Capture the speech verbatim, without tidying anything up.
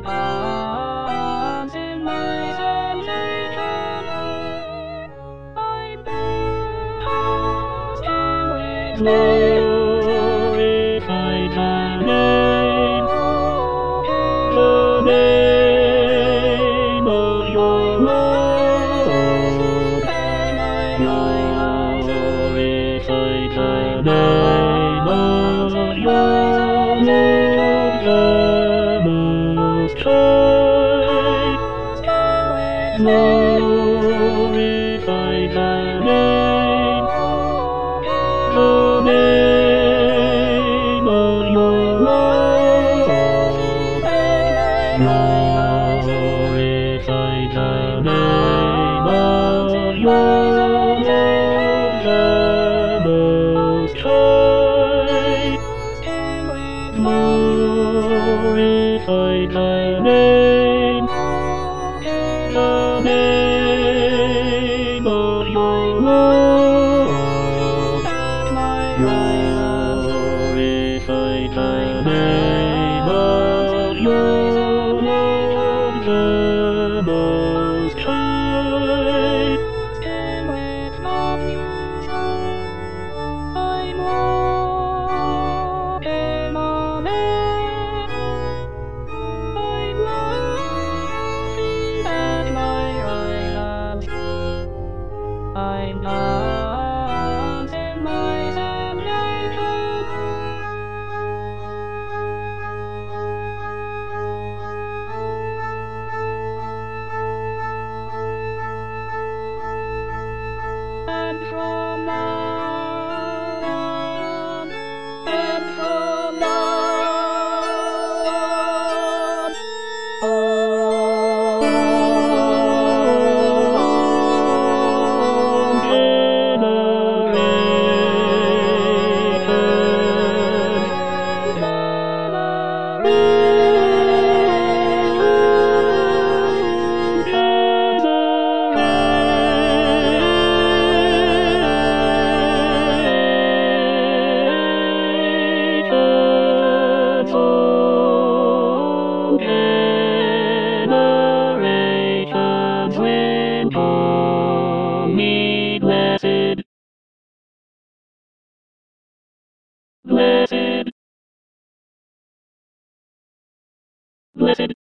arms in my sensation. I passed him with glorified name, the name of your Lord, glorified name of your Lord, the Most High, glorify thy name, the name of your Lord, glorify thy name of your Lord, the Most High, glorify thy name, the name of your Lord, glorify thy name of your Lord, the Most High. I'm walking on air. I'm laughing at my island. I'm not in my salvation. And from now on, and from now on, all generations will call me blessed, blessed, blessed.